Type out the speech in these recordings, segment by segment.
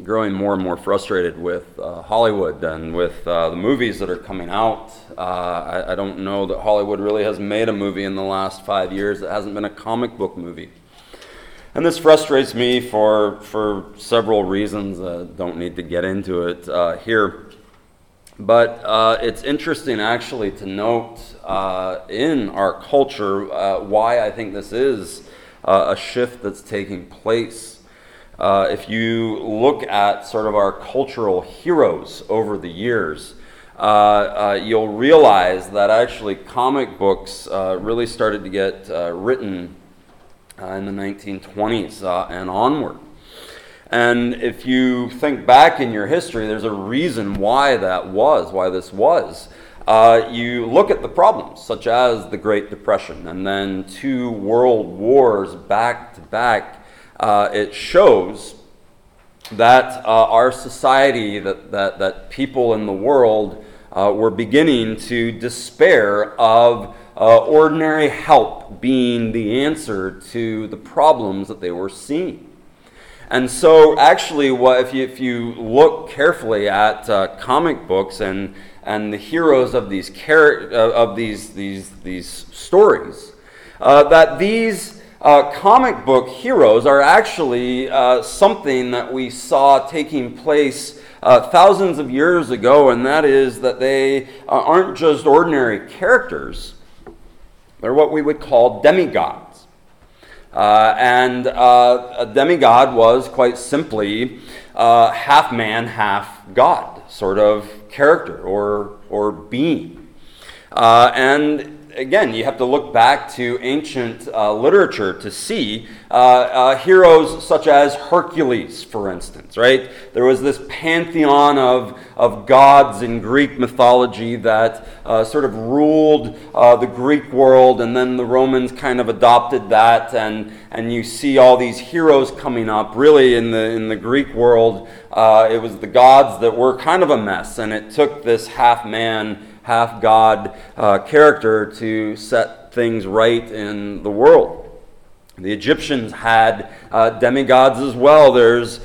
growing more and more frustrated with Hollywood and with the movies that are coming out. I don't know that Hollywood really has made a movie in the last 5 years that hasn't been a comic book movie. And this frustrates me for several reasons. Don't need to get into it here. But it's interesting actually to note in our culture why I think this is a shift that's taking place. If you look at sort of our cultural heroes over the years, you'll realize that actually comic books really started to get written in the 1920s and onward. And if you think back in your history, there's a reason why this was. You look at the problems, such as the Great Depression and then 2 world wars back to back. It shows that our society, that people in the world were beginning to despair of ordinary help being the answer to the problems that they were seeing. And so actually, if you look carefully at comic books and the heroes of these stories, that these comic book heroes are actually something that we saw taking place thousands of years ago, and that is that they aren't just ordinary characters. They're what we would call demigods. And a demigod was quite simply half man, half God sort of character or being. And again, you have to look back to ancient literature to see heroes such as Hercules, for instance, right? There was this pantheon of gods in Greek mythology that sort of ruled the Greek world, and then the Romans kind of adopted that, and you see all these heroes coming up. Really, in the Greek world, it was the gods that were kind of a mess, and it took this half man, half God character to set things right in the world. The Egyptians had demigods as well. There's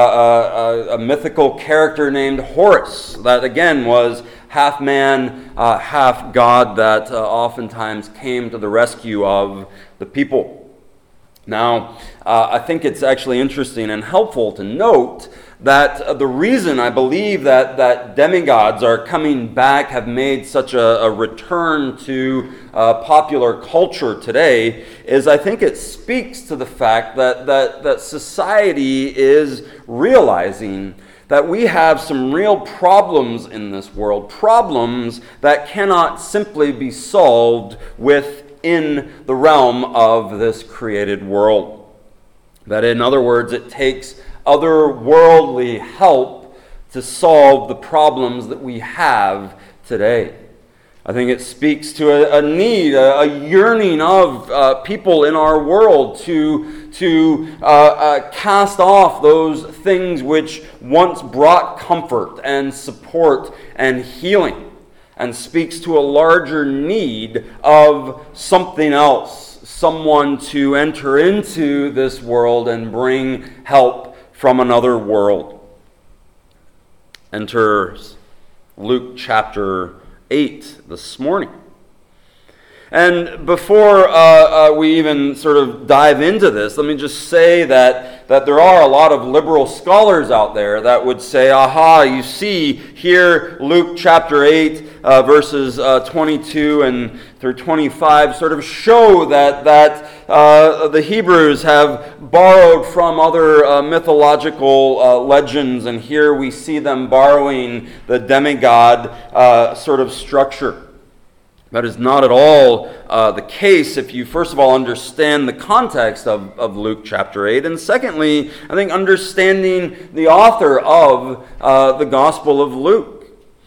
a mythical character named Horus that again was half man, half God, that oftentimes came to the rescue of the people. Now, I think it's actually interesting and helpful to note that the reason I believe that demigods are coming back, have made such a return to popular culture today, is I think it speaks to the fact that society is realizing that we have some real problems in this world, problems that cannot simply be solved within the realm of this created world. That, in other words, it takes otherworldly help to solve the problems that we have today. I think it speaks to a need, a yearning of people in our world to cast off those things which once brought comfort and support and healing, and speaks to a larger need of something else, someone to enter into this world and bring help from another world. Enters Luke chapter 8 this morning. And before we even sort of dive into this, let me just say that there are a lot of liberal scholars out there that would say, aha, you see here Luke chapter 8 verses 22 and through 25 sort of show that the Hebrews have borrowed from other mythological legends, and here we see them borrowing the demigod sort of structure. That is not at all the case if you first of all understand the context of Luke chapter 8, and secondly, I think understanding the author of the Gospel of Luke.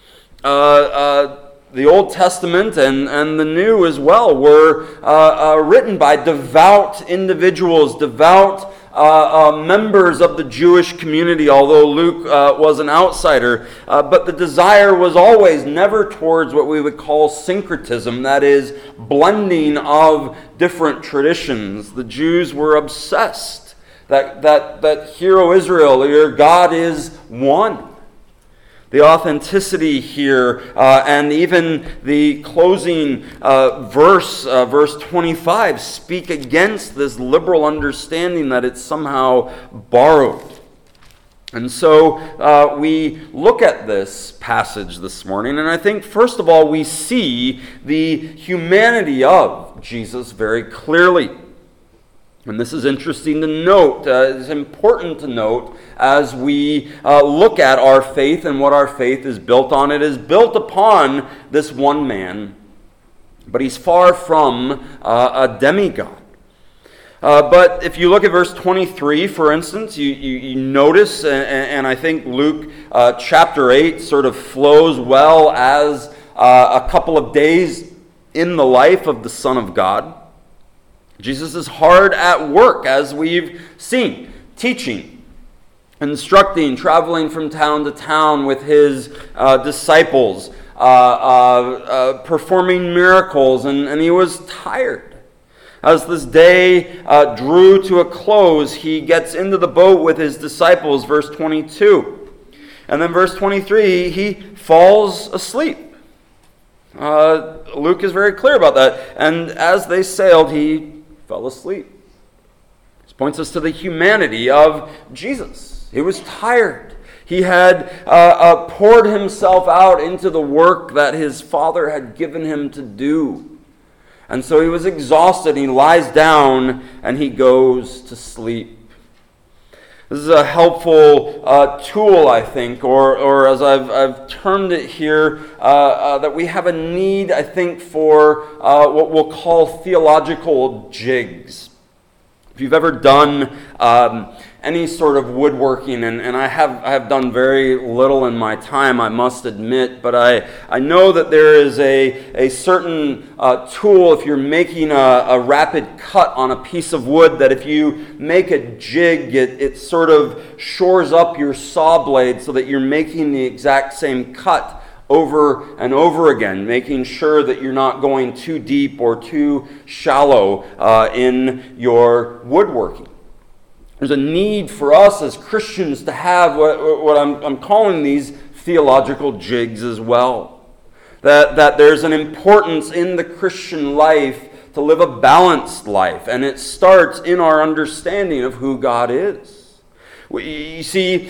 The Old Testament and the New as well were written by devout individuals, devout members of the Jewish community, although Luke was an outsider. But the desire was always never towards what we would call syncretism, that is, blending of different traditions. The Jews were obsessed that Hear, O Israel, your God is one. The authenticity here, and even the closing verse 25, speak against this liberal understanding that it's somehow borrowed. And so we look at this passage this morning, and I think, first of all, we see the humanity of Jesus very clearly. And this is interesting to note. It's important to note as we look at our faith and what our faith is built on. It is built upon this one man, but he's far from a demigod. But if you look at verse 23, for instance, you notice, and I think Luke chapter 8 sort of flows well as a couple of days in the life of the Son of God. Jesus is hard at work, as we've seen, teaching, instructing, traveling from town to town with his disciples, performing miracles, and he was tired. As this day drew to a close, he gets into the boat with his disciples, verse 22. And then verse 23, he falls asleep. Luke is very clear about that. And as they sailed, he fell asleep. This points us to the humanity of Jesus. He was tired. He had poured himself out into the work that his Father had given him to do. And so he was exhausted. He lies down and he goes to sleep. This is a helpful tool, I think, or as I've termed it here, that we have a need, I think, for what we'll call theological jigs. If you've ever done any sort of woodworking, and I have done very little in my time, I must admit, but I know that there is a certain tool if you're making a rapid cut on a piece of wood, that if you make a jig, it sort of shores up your saw blade so that you're making the exact same cut over and over again, making sure that you're not going too deep or too shallow in your woodworking. There's a need for us as Christians to have what I'm calling these theological jigs as well. That there's an importance in the Christian life to live a balanced life, and it starts in our understanding of who God is. You see,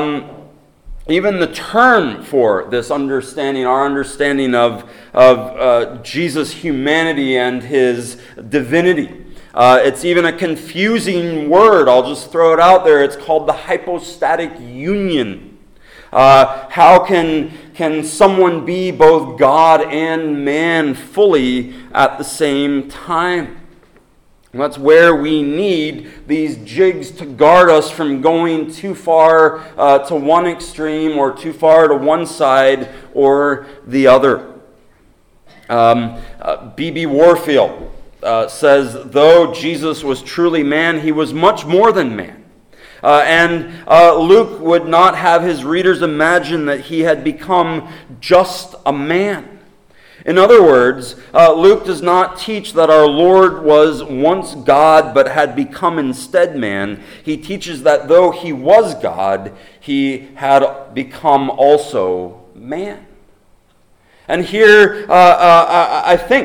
even the term for this understanding, our understanding of Jesus' humanity and his divinity, it's even a confusing word. I'll just throw it out there. It's called the hypostatic union. How can someone be both God and man fully at the same time? And that's where we need these jigs to guard us from going too far to one extreme or too far to one side or the other. B.B. Warfield says, though Jesus was truly man, he was much more than man. And Luke would not have his readers imagine that he had become just a man. In other words, Luke does not teach that our Lord was once God but had become instead man. He teaches that though he was God, he had become also man. And here, I think,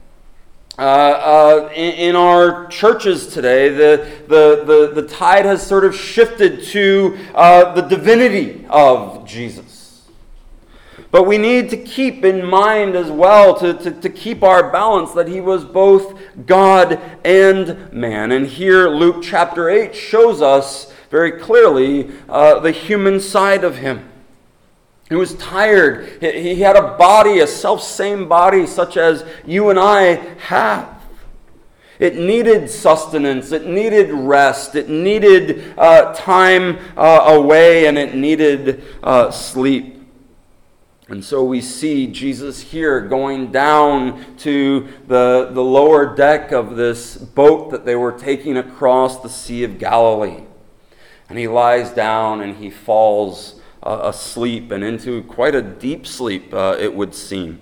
in our churches today, the tide has sort of shifted to the divinity of Jesus. But we need to keep in mind as well, to keep our balance, that he was both God and man. And here Luke chapter 8 shows us very clearly the human side of him. He was tired. He had a body, a self-same body such as you and I have. It needed sustenance, it needed rest, it needed time away, and it needed sleep. And so we see Jesus here going down to the lower deck of this boat that they were taking across the Sea of Galilee. And he lies down and he falls asleep, and into quite a deep sleep, it would seem.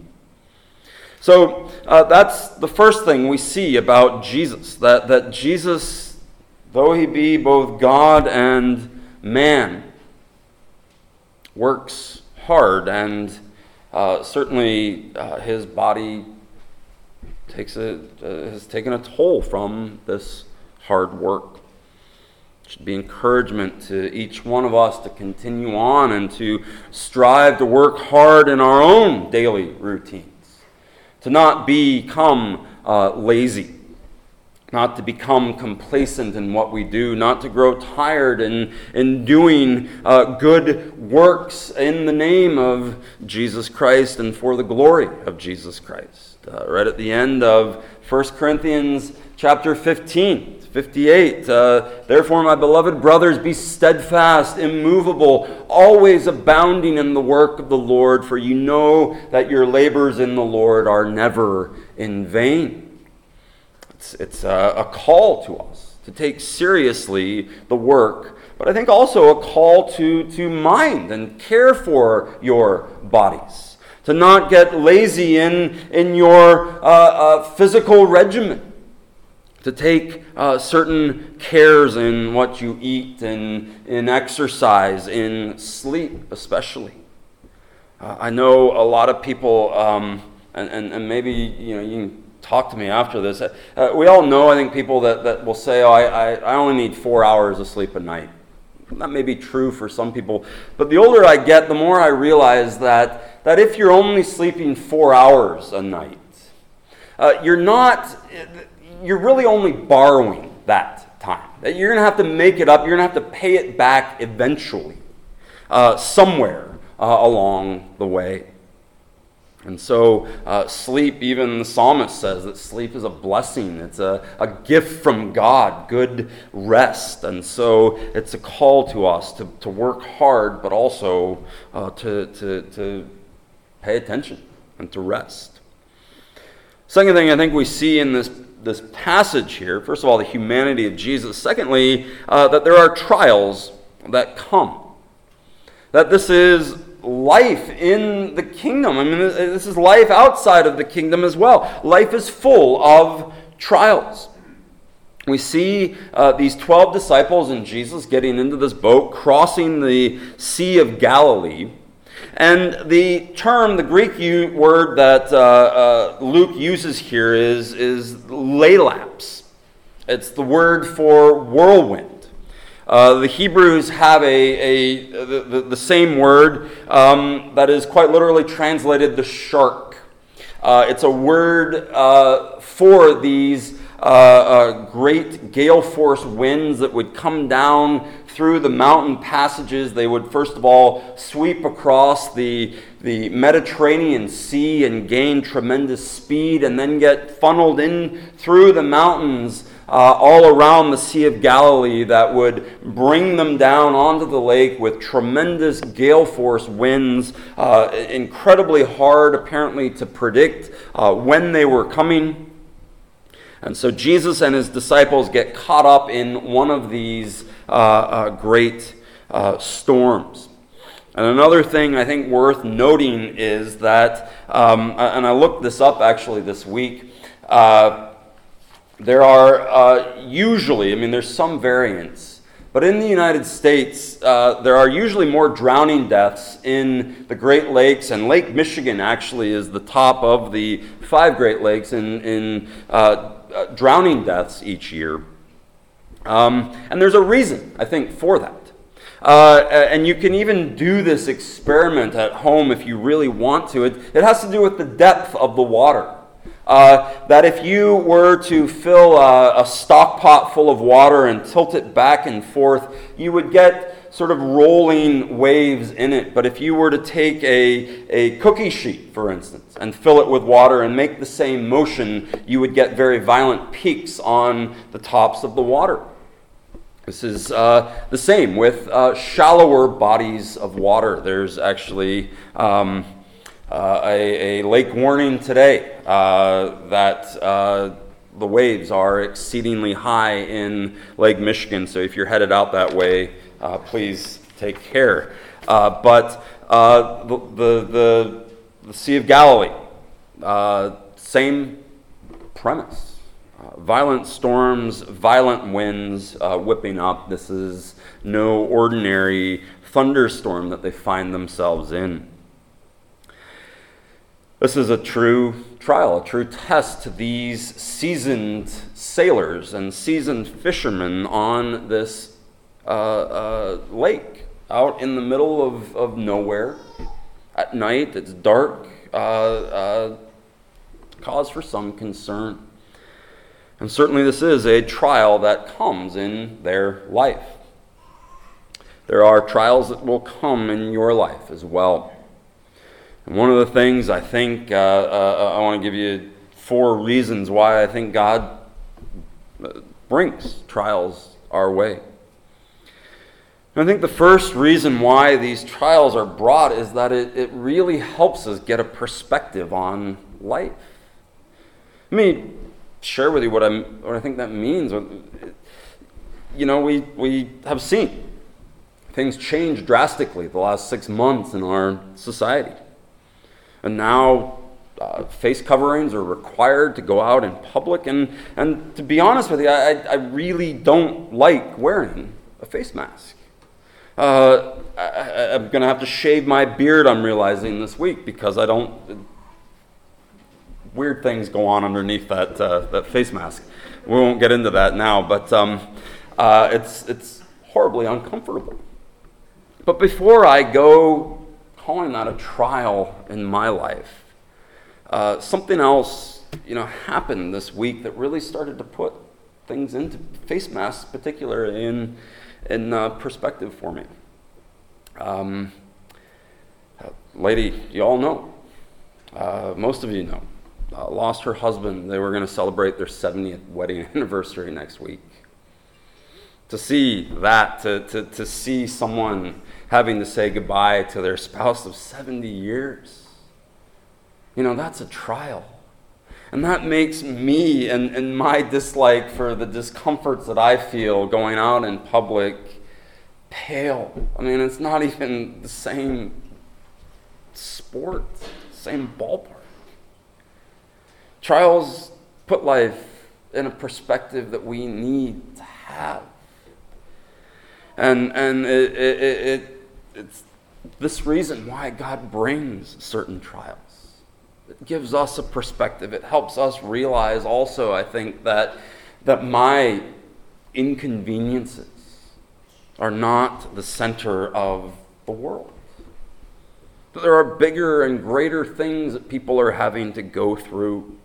So that's the first thing we see about Jesus, that Jesus though he be both God and man, works hard, and certainly his body has taken a toll from this hard work. It should be encouragement to each one of us to continue on and to strive to work hard in our own daily routines, to not become lazy, not to become complacent in what we do, not to grow tired in doing good works in the name of Jesus Christ and for the glory of Jesus Christ. Right at the end of 1 Corinthians chapter 15. 58, therefore, my beloved brothers, be steadfast, immovable, always abounding in the work of the Lord, for you know that your labors in the Lord are never in vain. It's a call to us to take seriously the work, but I think also a call to mind and care for your bodies, to not get lazy in your physical regimen, to take certain cares in what you eat, in exercise, in sleep especially. I know a lot of people, and maybe you can talk to me after this. We all know, I think, people that will say, oh, I only need 4 hours of sleep a night. That may be true for some people, but the older I get, the more I realize that if you're only sleeping 4 hours a night, you're really only borrowing that time. That you're going to have to make it up. You're going to have to pay it back eventually, somewhere along the way. And so sleep, even the psalmist says that sleep is a blessing. It's a gift from God, good rest. And so it's a call to us to work hard, but also to pay attention and to rest. Second thing I think we see in this passage here, first of all, the humanity of Jesus. Secondly, that there are trials that come. That this is life in the kingdom. I mean, this is life outside of the kingdom as well. Life is full of trials. We see these 12 disciples and Jesus getting into this boat, crossing the Sea of Galilee. And the term, the Greek word that Luke uses here is lailaps. It's the word for whirlwind. The Hebrews have the same word that is quite literally translated the shark. It's a word for these great gale force winds that would come down through the mountain passages. They would first of all sweep across the Mediterranean Sea and gain tremendous speed, and then get funneled in through the mountains all around the Sea of Galilee that would bring them down onto the lake with tremendous gale force winds, incredibly hard apparently to predict when they were coming. And so Jesus and his disciples get caught up in one of these great storms. And another thing I think worth noting is that, and I looked this up actually this week, there are usually, there's some variance, but in the United States, there are usually more drowning deaths in the Great Lakes, and Lake Michigan actually is the top of the 5 Great Lakes in drowning deaths each year. And there's a reason, I think, for that. And you can even do this experiment at home if you really want to. It has to do with the depth of the water. That if you were to fill a stock pot full of water and tilt it back and forth, you would get sort of rolling waves in it. But if you were to take a cookie sheet, for instance, and fill it with water and make the same motion, you would get very violent peaks on the tops of the water. This is the same with shallower bodies of water. There's actually a lake warning today that the waves are exceedingly high in Lake Michigan. So if you're headed out that way, please take care. But the Sea of Galilee, same premise. Violent storms, violent winds whipping up. This is no ordinary thunderstorm that they find themselves in. This is a true trial, a true test to these seasoned sailors and seasoned fishermen on this lake out in the middle of nowhere. At night, it's dark, cause for some concern. And certainly this is a trial that comes in their life. There are trials that will come in your life as well. And one of the things I think, I want to give you 4 reasons why I think God brings trials our way. And I think the first reason why these trials are brought is that it really helps us get a perspective on life. Let me share with you what I think that means. You know, we have seen things change drastically the last 6 months in our society. And now face coverings are required to go out in public. And to be honest with you, I really don't like wearing a face mask. I'm going to have to shave my beard, I'm realizing this week, because I don't... Weird things go on underneath that face mask. We won't get into that now, but it's horribly uncomfortable. But before I go calling that a trial in my life, something else, happened this week that really started to put things into face masks, particularly in perspective for me. Lady, you all know, most of you know, lost her husband. They were going to celebrate their 70th wedding anniversary next week. To see that, to see someone having to say goodbye to their spouse of 70 years, that's a trial. And that makes me and my dislike for the discomforts that I feel going out in public pale. I mean, it's not even the same sport, same ballpark. Trials put life in a perspective that we need to have. And it's this reason why God brings certain trials. It gives us a perspective. It helps us realize also, I think, that my inconveniences are not the center of the world. That there are bigger and greater things that people are having to go through.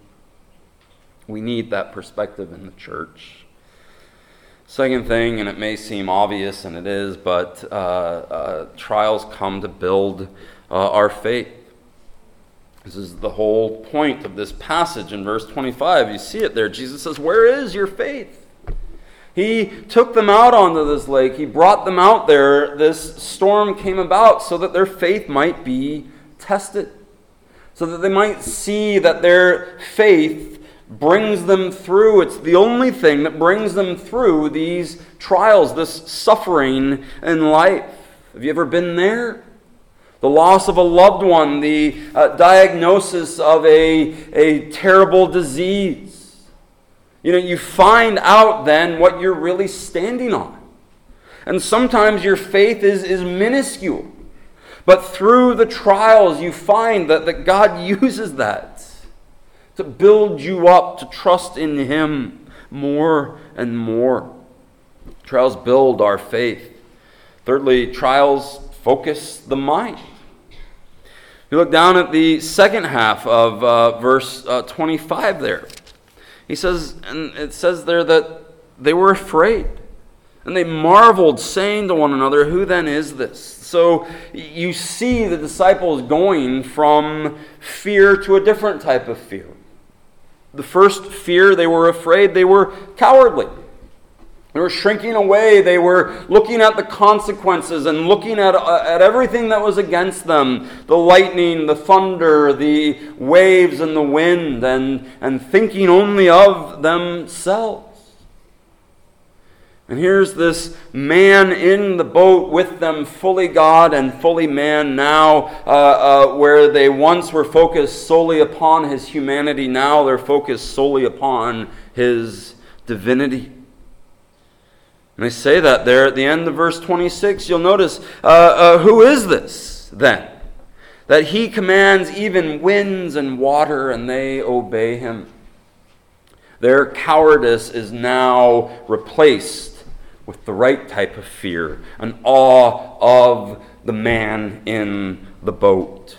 We need that perspective in the church. Second thing, and it may seem obvious, and it is, but trials come to build our faith. This is the whole point of this passage in verse 25. You see it there. Jesus says, "Where is your faith?" He took them out onto this lake. He brought them out there. This storm came about so that their faith might be tested, so that they might see that their faith brings them through. It's the only thing that brings them through these trials, this suffering in life. Have you ever been there? The loss of a loved one, the diagnosis of a terrible disease. You find out then what you're really standing on. And sometimes your faith is minuscule. But through the trials you find that God uses that to build you up, to trust in Him more and more. Trials build our faith. Thirdly, trials focus the mind. You look down at the second half of verse 25 there. He says, and it says there that they were afraid. And they marveled, saying to one another, "Who then is this?" So you see the disciples going from fear to a different type of fear. The first fear, they were afraid, they were cowardly. They were shrinking away. They were looking at the consequences and looking at everything that was against them. The lightning, the thunder, the waves and the wind, and thinking only of themselves. And here's this man in the boat with them, fully God and fully man now, where they once were focused solely upon his humanity. Now they're focused solely upon his divinity. And they say that there at the end of verse 26. You'll notice, who is this then? That he commands even winds and water, and they obey him. Their cowardice is now replaced with the right type of fear, an awe of the man in the boat.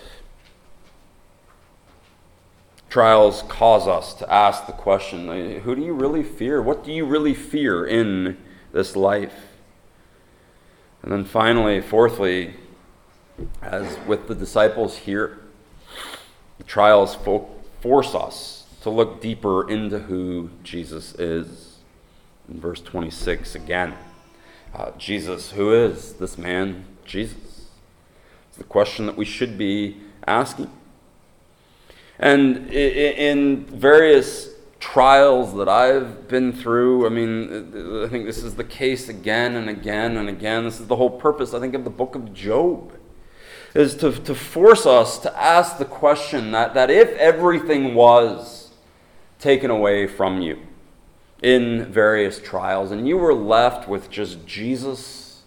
Trials cause us to ask the question, who do you really fear? What do you really fear in this life? And then finally, fourthly, as with the disciples here, the trials force us to look deeper into who Jesus is. In verse 26 again, Jesus, who is this man, Jesus? It's the question that we should be asking. And in various trials that I've been through, I think this is the case again and again and again. This is the whole purpose, I think, of the book of Job, is to force us to ask the question that if everything was taken away from you in various trials and you were left with just Jesus,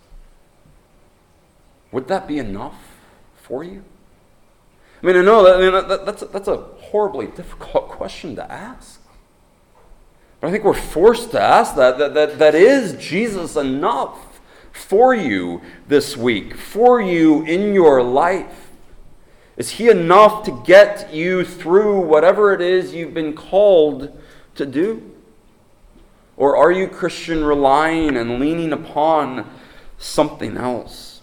would that be enough for you? I know that's a horribly difficult question to ask. But I think we're forced to ask that is Jesus enough for you this week, for you in your life? Is he enough to get you through whatever it is you've been called to do? Or are you, Christian, relying and leaning upon something else?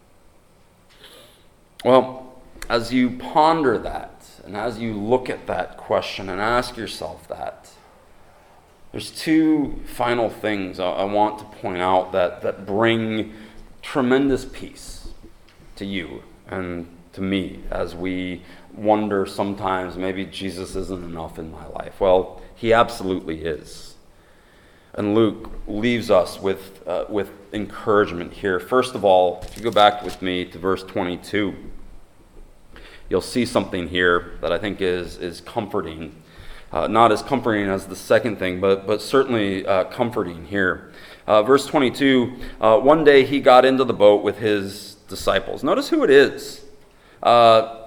Well, as you ponder that, and as you look at that question and ask yourself that, there's two final things I want to point out that bring tremendous peace to you and to me as we wonder sometimes maybe Jesus isn't enough in my life. Well, he absolutely is. And Luke leaves us with encouragement here. First of all, if you go back with me to verse 22, you'll see something here that I think is comforting. Not as comforting as the second thing, but certainly comforting here. Verse 22, one day he got into the boat with his disciples. Notice who it is that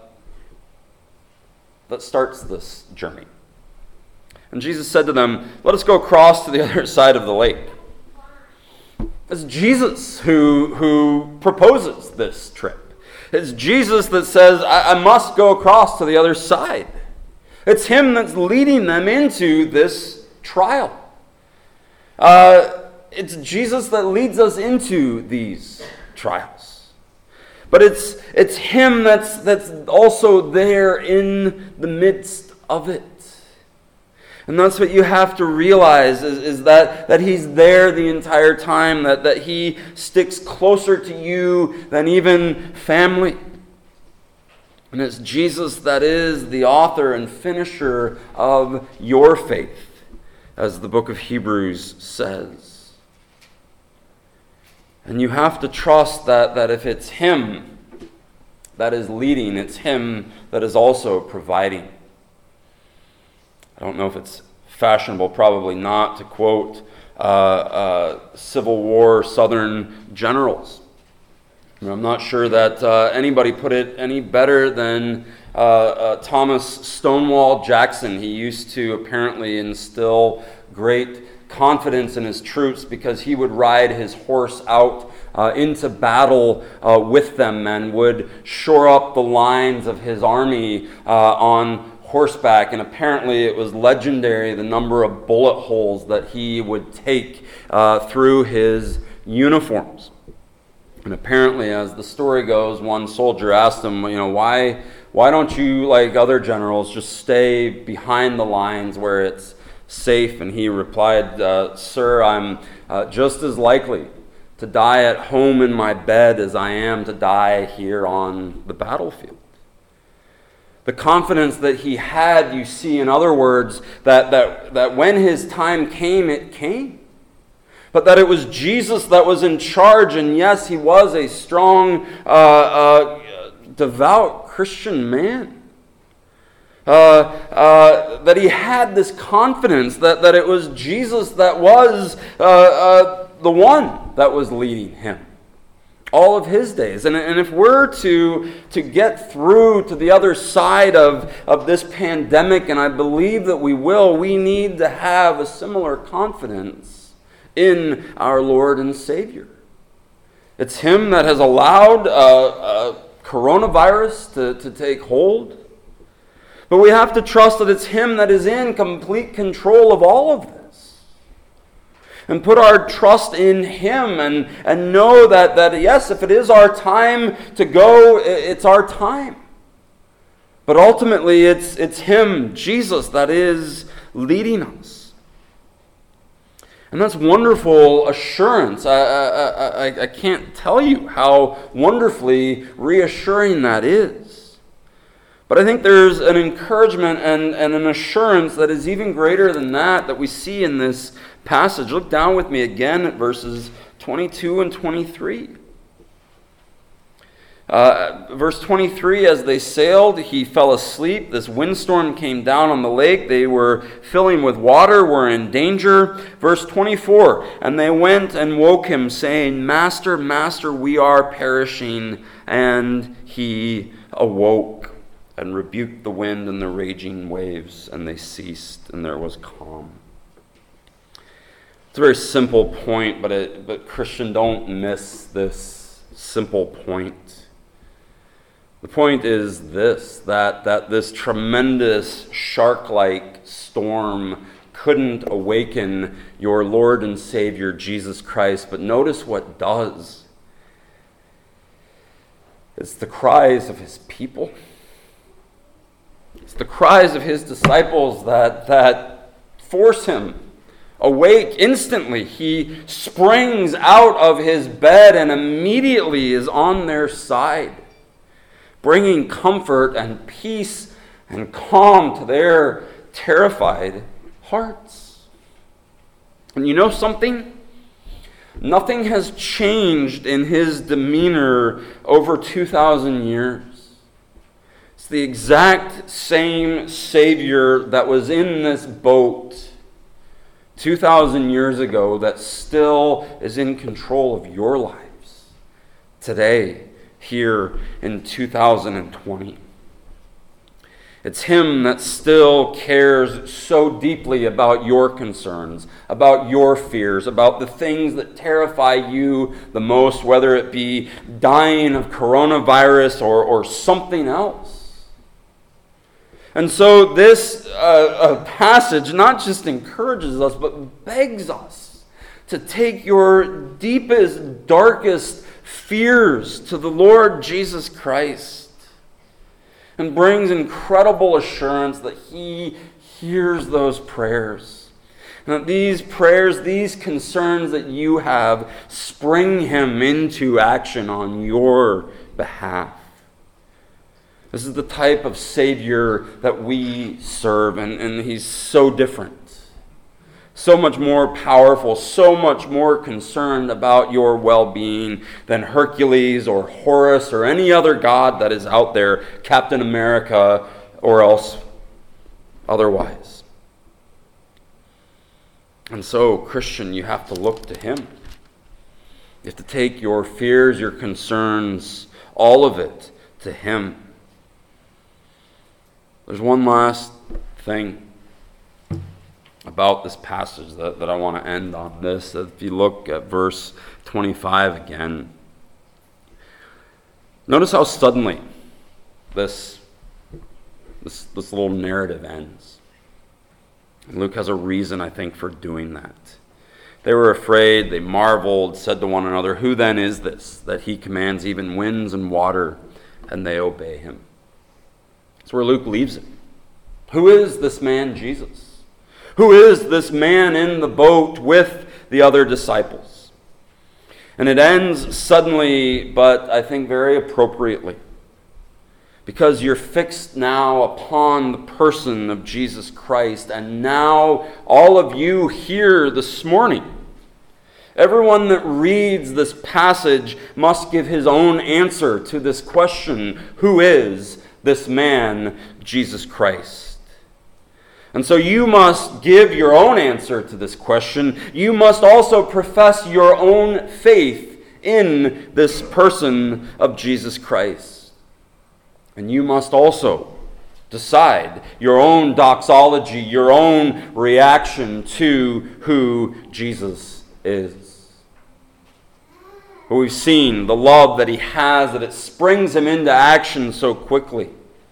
starts this journey. And Jesus said to them, "Let us go across to the other side of the lake." It's Jesus who proposes this trip. It's Jesus that says, I must go across to the other side. It's him that's leading them into this trial. It's Jesus that leads us into these trials. But it's him that's also there in the midst of it. And that's what you have to realize is that he's there the entire time, that he sticks closer to you than even family. And it's Jesus that is the author and finisher of your faith, as the book of Hebrews says. And you have to trust that if it's him that is leading, it's him that is also providing. I don't know if it's fashionable, probably not, to quote Civil War Southern generals. I'm not sure that anybody put it any better than Thomas Stonewall Jackson. He used to apparently instill great confidence in his troops because he would ride his horse out into battle with them and would shore up the lines of his army on horseback. And apparently it was legendary the number of bullet holes that he would take through his uniforms. And apparently, as the story goes, one soldier asked him, why don't you, like other generals, just stay behind the lines where it's safe? And he replied, "Sir, I'm just as likely to die at home in my bed as I am to die here on the battlefield." The confidence that he had, you see, in other words, that when his time came, it came. But that it was Jesus that was in charge, and yes, he was a strong, devout Christian man. That he had this confidence that it was Jesus that was the one that was leading him all of his days. And if we're to get through to the other side of this pandemic, and I believe that we will, we need to have a similar confidence in our Lord and Savior. It's him that has allowed coronavirus to take hold. But we have to trust that it's him that is in complete control of all of this. And put our trust in him and know that yes, if it is our time to go, it's our time. But ultimately, it's him, Jesus, that is leading us. And that's wonderful assurance. I can't tell you how wonderfully reassuring that is. But I think there's an encouragement and an assurance that is even greater than that we see in this passage. Look down with me again at verses 22 and 23. Verse 23, as they sailed, he fell asleep. This windstorm came down on the lake. They were filling with water, were in danger. Verse 24, and they went and woke him, saying, Master, Master, we are perishing. And he awoke and rebuked the wind and the raging waves, and they ceased, and there was calm. It's a very simple point, but Christian, don't miss this simple point. The point is this, that this tremendous shark-like storm couldn't awaken your Lord and Savior, Jesus Christ, but notice what does. It's the cries of his people. It's the cries of his disciples that force him awake instantly. He springs out of his bed and immediately is on their side, bringing comfort and peace and calm to their terrified hearts. And you know something? Nothing has changed in his demeanor over 2,000 years. It's the exact same Savior that was in this boat 2,000 years ago that still is in control of your lives today, here in 2020. It's him that still cares so deeply about your concerns, about your fears, about the things that terrify you the most, whether it be dying of coronavirus or something else. And so this passage not just encourages us, but begs us to take your deepest, darkest fears to the Lord Jesus Christ, and brings incredible assurance that he hears those prayers. And that these prayers, these concerns that you have, spring him into action on your behalf. This is the type of Savior that we serve, and he's so different. So much more powerful, so much more concerned about your well-being than Hercules or Horus or any other god that is out there, Captain America or else otherwise. And so, Christian, you have to look to him. You have to take your fears, your concerns, all of it to him. There's one last thing about this passage that I want to end on this. If you look at verse 25 again, notice how suddenly this little narrative ends. And Luke has a reason, I think, for doing that. They were afraid, they marveled, said to one another, "Who then is this, that he commands even winds and water, and they obey him?" That's where Luke leaves it. Who is this man Jesus? Who is this man in the boat with the other disciples? And it ends suddenly, but I think very appropriately, because you're fixed now upon the person of Jesus Christ. And now all of you here this morning, everyone that reads this passage must give his own answer to this question: who is this man, Jesus Christ? And so you must give your own answer to this question. You must also profess your own faith in this person of Jesus Christ. And you must also decide your own doxology, your own reaction to who Jesus is. But we've seen the love that he has, that it springs him into action so quickly.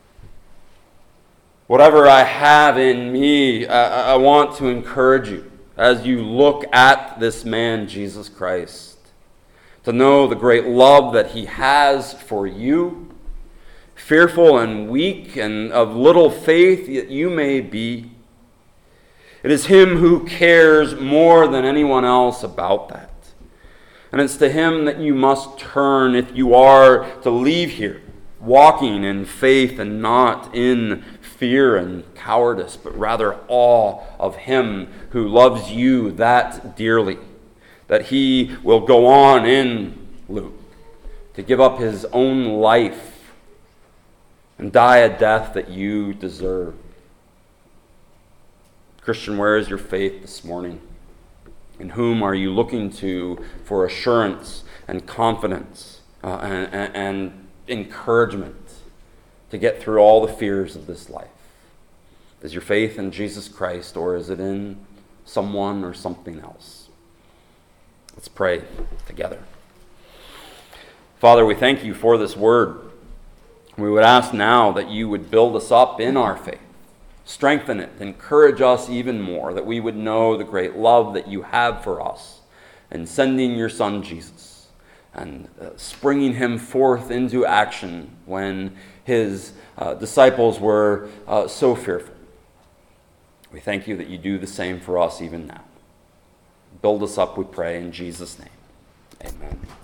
Whatever I have in me, I want to encourage you as you look at this man, Jesus Christ, to know the great love that he has for you, fearful and weak and of little faith that you may be. It is him who cares more than anyone else about that. And it's to him that you must turn if you are to leave here, walking in faith and not in fear and cowardice, but rather awe of him who loves you that dearly, that he will go on in Luke to give up his own life and die a death that you deserve. Christian, where is your faith this morning? In whom are you looking to for assurance and confidence and encouragement to get through all the fears of this life? Is your faith in Jesus Christ, or is it in someone or something else? Let's pray together. Father, we thank you for this word. We would ask now that you would build us up in our faith, strengthen it, encourage us even more, that we would know the great love that you have for us in sending your Son Jesus and springing him forth into action when his disciples were so fearful. We thank you that you do the same for us even now. Build us up, we pray, in Jesus' name. Amen.